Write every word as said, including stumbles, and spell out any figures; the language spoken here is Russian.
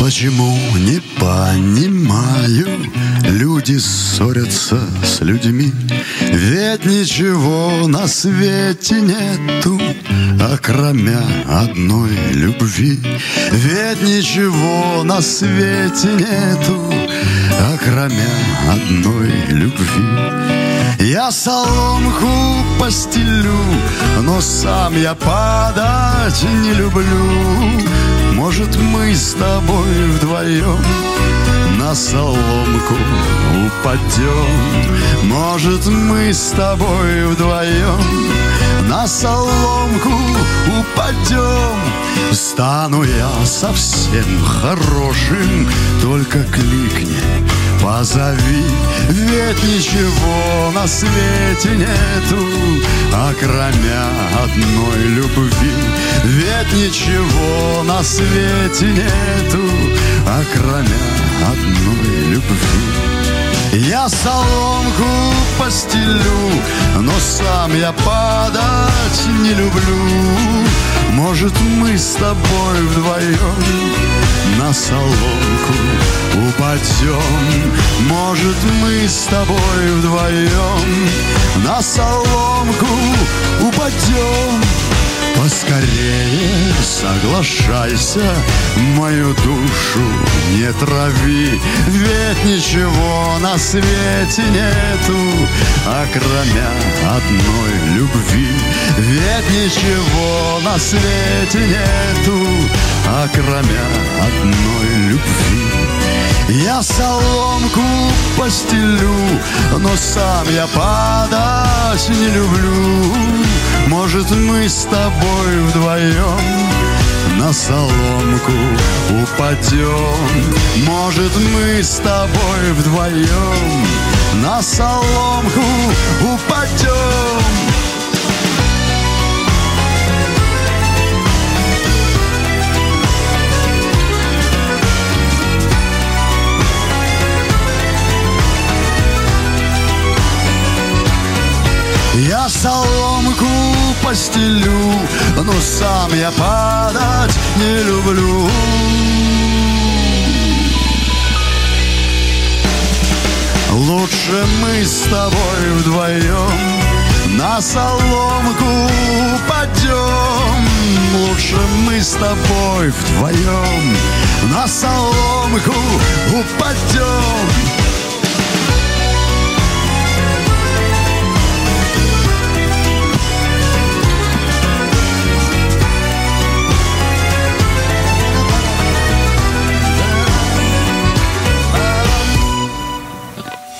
Почему, не понимаю, люди ссорятся с людьми? Ведь ничего на свете нету, окромя одной любви. Ведь ничего на свете нету, окромя одной любви. Я соломку постелю, но сам я падать не люблю. Может, мы с тобой вдвоем на соломку упадем? Может, мы с тобой вдвоем на соломку упадем? Стану я совсем хорошим, только кликни, позови. Ведь ничего на свете нету, окромя одной любви. Ведь ничего на свете нету, окромя одной любви. Я соломку постелю, но сам я падать не люблю. Может, мы с тобой вдвоем на соломку упадем? Может, мы с тобой вдвоем на соломку упадем? Поскорее соглашайся, мою душу не трави. Ведь ничего на свете нету, окромя одной любви. Ведь ничего на свете нету, окромя одной любви. Я соломку постелю, но сам я падать не люблю. Может, мы с тобой вдвоем на соломку упадем? Может, мы с тобой вдвоем на соломку упадем? Я соломку постелю, но сам я падать не люблю. Лучше мы с тобой вдвоем на соломку упадем. Лучше мы с тобой вдвоем на соломку упадем.